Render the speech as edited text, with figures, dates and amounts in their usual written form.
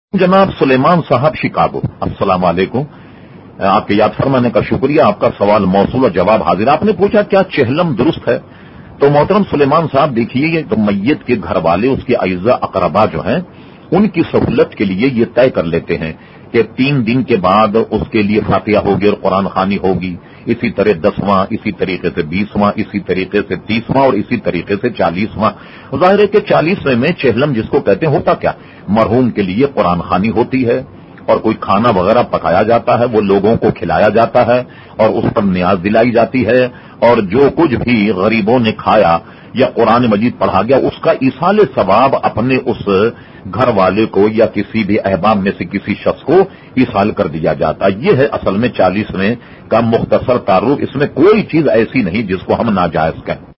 जनाब सुलेमान साहब शिकागो, अस्सलाम वालेकुम। आपके याद फरमाने का शुक्रिया। आपका सवाल मौसूल और जवाब हाजिर। आपने पूछा क्या चेहलम दुरुस्त है? तो मोहतरम सुलेमान साहब देखिए, ये तो मैयत के घर वाले, उसके अइज़ा अकरबा जो हैं, उनकी सहूलत के लिए ये तय कर लेते हैं कि 3 दिन के बाद उसके लिए फातिहा होगी और कुरान खानी होगी, इसी तरह 10वां, इसी तरीके से 20वां, इसी तरीके से 30वां और इसी तरीके से 40वां। जाहिर है कि 40वें में चेहलम जिसको कहते हैं, होता क्या, मरहूम के लिए कुरान खानी होती है और कोई खाना वगैरह पकाया जाता है, वो लोगों को खिलाया जाता है और उस पर नियाज दिलाई जाती है, और जो कुछ भी गरीबों ने खाया या कुरान मजीद पढ़ा गया उसका इसाले सवाब अपने उस घर वाले को या किसी भी अहबाब में से किसी शख्स को इसाल कर दिया जाता है। यह है असल में 40वें का मुख्तसर तारुफ। इसमें कोई चीज ऐसी नहीं जिसको हम नाजायज कहें।